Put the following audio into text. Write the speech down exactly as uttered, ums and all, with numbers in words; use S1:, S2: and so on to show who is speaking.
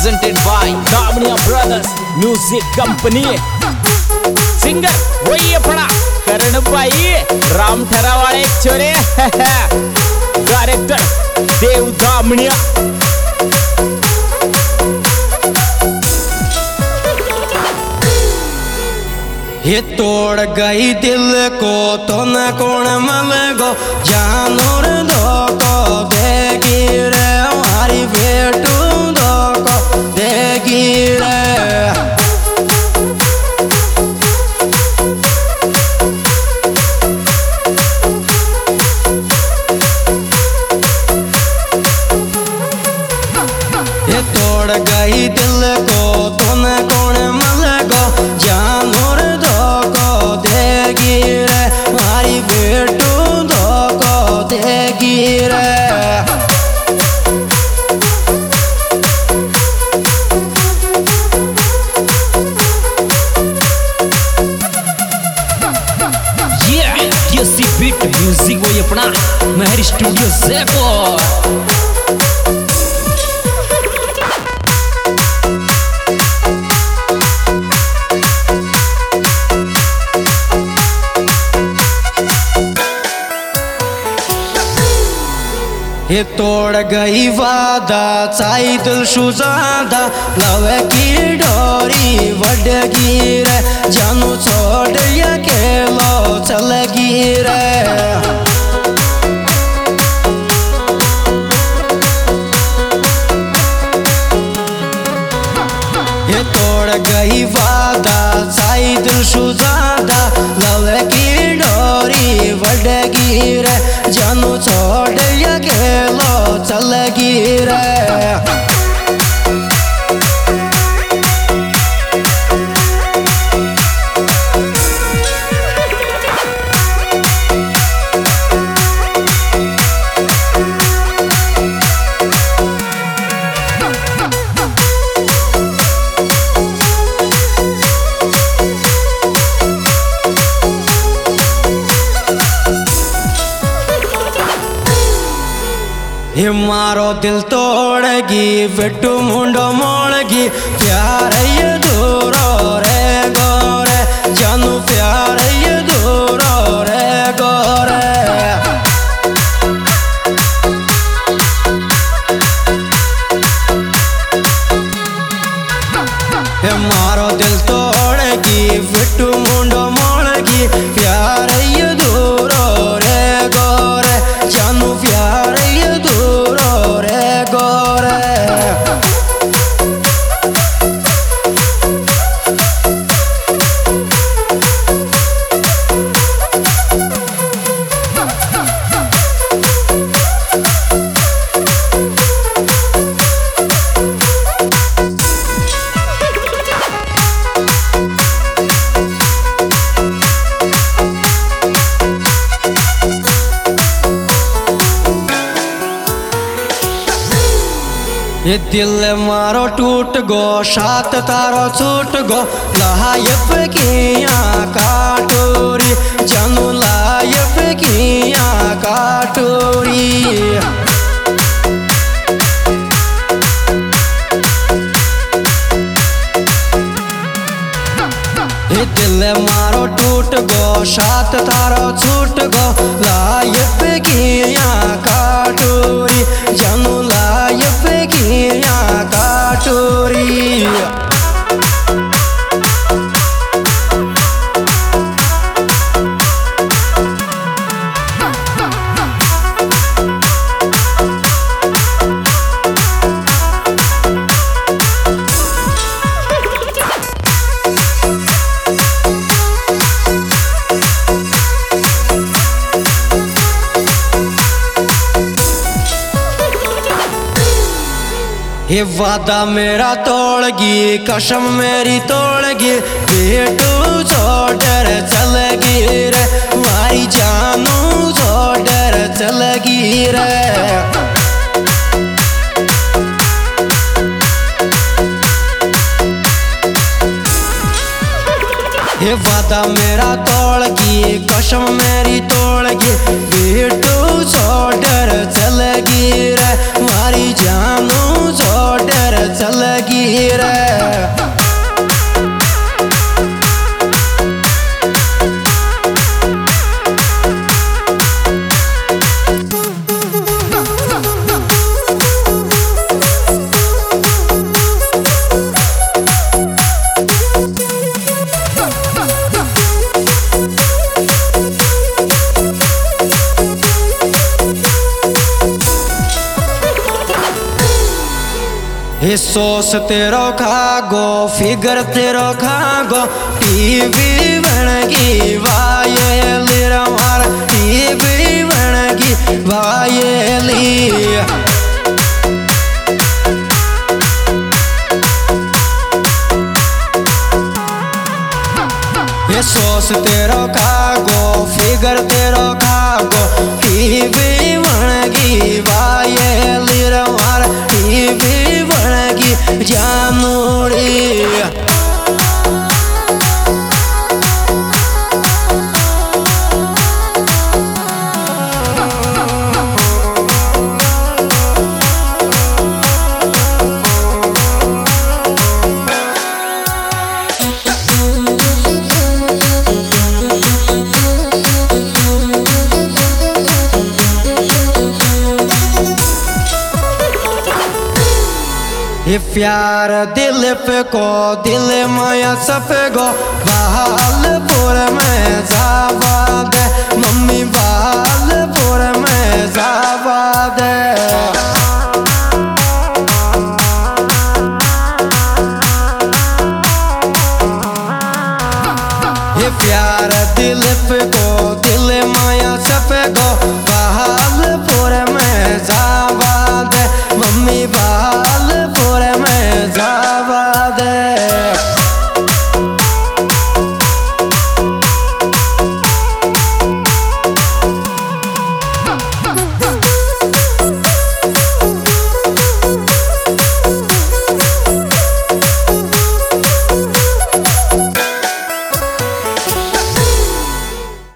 S1: presented by Damniya Brothers Music Company. Singer वही अपना करण भाई राम ठरावाले छोरे डायरेक्टर देव दामनिया.
S2: ये तोड़ गई दिल को तो न कौन मल गो जानवर दो को देगी रे हमारी बेटू दो को देगी रे. ये तोड़ गई दिल को तो न कौन मल गो जानवर देगी रे हमारी बेटू दो को देगी रे.
S1: Yeah, देसी बीट म्यूजिक वही अपना महर स्टूडियो जयपुर.
S2: ये तोड़ गई वादा चाई दिल शुजादा लवे की डोरी वडगी रे जानू छोड़ अकेलो चलगी रे. ये तोड़ गई वादा चाई दिल शुजादा लवे की डोरी वडगी रे जानू छोड़ अकेलो चलगी रे. ये मारो दिल तोड़गी बेटू मुंडो मोड़गी प्यार ये दूरो रे गोरे जानू प्यार ये दूरो रे गोरे. ये मारो दिल तोड़गी बेटू मुंडो मोड़गी प्यार ये दूरो रे गोरे जानू प्यार ये दिल मारो टूट गो सात तारो छूट गो लायब किया काटोरी जानू लायब किया काटोरी. ये दिल मारो टूट गो सात तारो छूट गो लायब किया काटोरी जानू लायब किया काटोरी. ये वादा मेरा तोड़गी कसम मेरी तोड़गी बेटू छोड़ चलगी रे हमारी जानू छोड़ चलगी रे. ये वादा मेरा तोड़गी कसम मेरी तोड़गी बेटू छोड़ चलगी रे हमारी जानू छोड़ चलगी ये सोस तेरो खागो फिगर तेरो खागो टीवी बनगी वायली रमार टीवी बनगी वायली ये सोस तेरो खागो फिगर तेरो खागो टीवी बनगी वायली रमार टीवी बनगी जानूरी ये प्यार दिल पे को दिल माया सफेगो बालपुर में जाबाद मम्मी बालपुर में जाबाद ये प्यार दिल पे को दिल माया सफेगो बालपुर में जाबाद मम्मी बालपुर में जाबाद।